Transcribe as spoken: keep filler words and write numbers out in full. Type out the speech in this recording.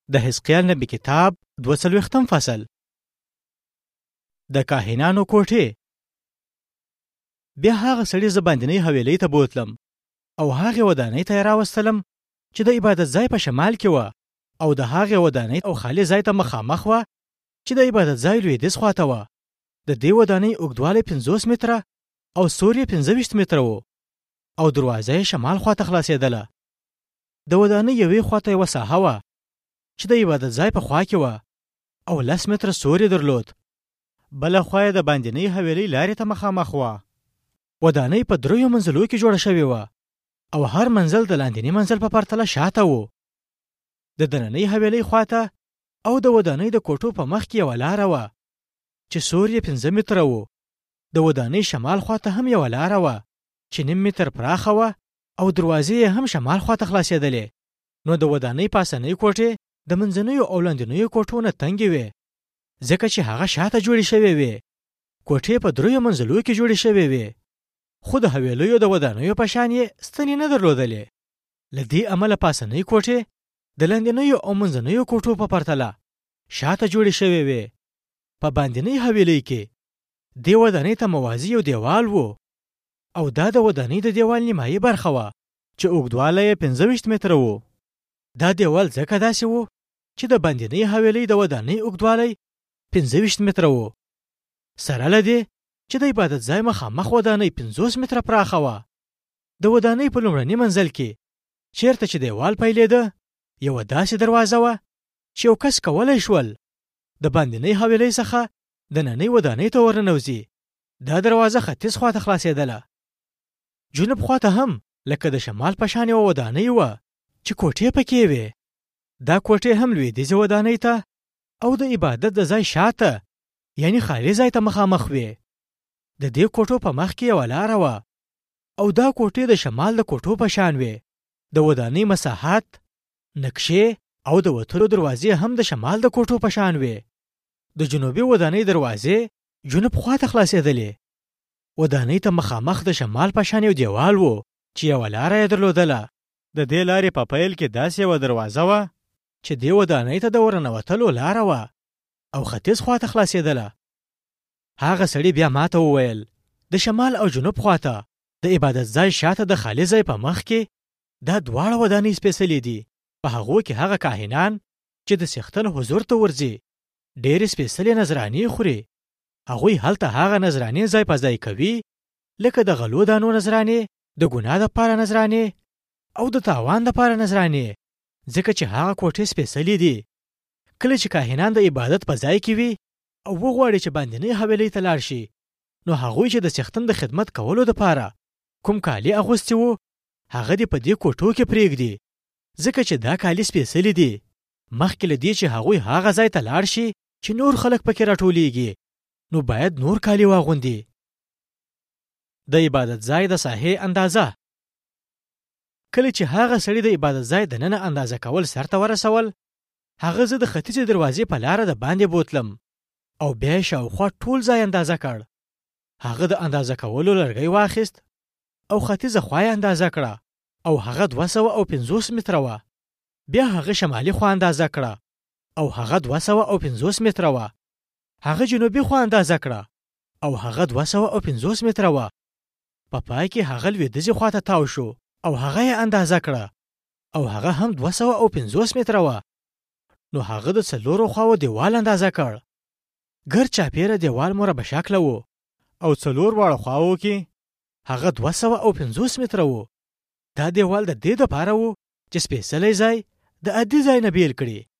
د حزقیال نبی کتاب دوه څلوېښتم فصل. د کاهنانو کوټې. بیا هغه سړي زه باندنۍ حویلۍ ته بوتلم او هغې ودانۍ ته یې راوستلم چې د عبادت ځای په شمال کې وه او د هغې ودانۍ او خالي ځای ته مخامخ وه چې د عبادت ځای لویدیځ خواته وه. د دې ودانۍ اوږدوالی پنځوس متره او سور یې پنځه ویشت متره و او دروازه یې شمال خواته خلاصېدله. د ودانۍ یوې خواته یوه ساحه وه چې د عبادت ځای په خوا کې وه او لس متره سور یې درلود. بله خوا یې د باندنۍ حویلۍ لارې ته مخامخ وه. ودانۍ په دریو منزلو کې جوړه شوې وه او هر منزل د لاندني منزل په پرتله شاته و. د دننۍ حویلۍ خواته او د ودانۍ د کوټو په مخ کې یوه لاره وه چې سور یې پنځه متره و. د ودانۍ شمال خواته هم یوه لاره وه چې نیم متر پراخه وه او دروازې یې هم شمال خواته خلاصېدلې. نو د ودانۍ پاسنۍ کوټې د منځنیو او لاندنیو کوټو نه تنګې وې ځکه چې هغه شاته جوړې شوې وې. کوټې په دریو منزلو کې جوړې شوې وې خو د حویلیو د ودانیو په شان یې ستنې نه درلودلې. له دې امله پاسنۍ کوټې د لاندنیو او منځنیو کوټو په پرتله شاته جوړې شوې وې. په باندنۍ حویلۍ کې دې ودانۍ ته موازي یو دیوال و او دا د ودانۍ د دیوال نیمایي برخه وه چې اوږدوالی یې پنځه ویشت متره و. دا دیوال ځکه داسې و چې د باندنۍ حویلۍ د ودانۍ اوږدوالی پنځه ویشت متره و. سره له دې چې د عبادت ځای مخامخ ودانۍ پنځوس متره پراخه وه. د ودانۍ په لومړني منزل کې چیرته چې دیوال پیلېده یوه داسې دروازه وه چې یو کس کولی شول د باندنۍ حویلۍ څخه د ننۍ ودانۍ ته ورننوځي. دا دروازه ختیځ خواته خلاصېدله. جنوب خواته هم لکه د شمال په شان یوه ودانۍ وه چې کوټې پکې وې. دا کوټې هم لویدیځې ودانۍ ته او د عبادت د ځای شاته یعنی خالي ځای ته مخامخ وې. د دې کوټو په مخ کې یوه لاره وه او دا کوټې د شمال د کوټو په شان وې. د ودانۍ مساحت، نقشې او د وتلو دروازې هم د شمال د کوټو په شان وې. د جنوبي ودانۍ دروازې جنوب خواته خلاصېدلې. ودانۍ ته مخامخ د شمال په شان یو دیوال و چې یوه لاره یې درلودله. د دې لارې په پیل کې داسې یوه دروازه وه چې دې ودانۍ ته د ورننوتلو لاره وه او ختیځ خواته خلاصېدله. هغه سړي بیا ماته وویل د شمال او جنوب خواته د عبادت ځای شاته د خالي ځای په مخ کې دا دواړه ودانۍ سپېڅلې دي. په هغو کې هغه کاهنان چې د څښتن حضور ته ورځي ډېرې سپېڅلې نذرانې خوري. هغوی هلته هغه نذرانې ځای په ځای کوي لکه د غلو دانو نذرانې، د ګناه دپاره نذرانې او د تاوان دپاره نذرانې ځکه چې هغه کوټې سپېڅلې دي. کله چې کاهنان د عبادت په ځای کې وي او وغواړي چې باندنۍ حویلۍ ته لاړ شي نو هغوی چې د څښتن د خدمت کولو دپاره کوم کالي اغوستي وو هغه دې په دې کوټو کې پرېږدي ځکه چې دا کالي سپېڅلي دي مخکې له دې چې هغوی هغه ځای ته لاړ شي چې نور خلک پکې راټولیږي نو باید نور کالي واغوندي. د عبادت ځای د ساحې اندازه. کله چې هغه سړي د عبادت ځای دننه اندازه کول سرته ورسول هغه زه د ختیځې دروازې په لاره د باندې بوتلم او بیا یې شاوخوا ټول ځای اندازه کړ. هغه د اندازه کولو لرګی واخیست او ختیځه خوا یې اندازه کړه او هغه دوه سوه او پنځوس متره وه. بیا هغه شمالي خوا اندازه کړه او هغه دوه سوه او پنځوس متره وه. هغه جنوبي خوا اندازه کړه او هغه دوه سوه او پنځوس متره وه. په پای کې هغه لویدیځې خوا ته تاو شو او هغه یې اندازه کړه او هغه هم دوه سوه او پنځوس متره وه. نو هغه د څلورو خواو دیوال اندازه کړ. ګر چاپیره دیوال مربع شکله و او څلور واړه خواو کې هغه دوه سوه او پنځوس متره و. دا دیوال د دې دپاره و چې سپېڅلی ځای د عادي ځای نه بیل کړي.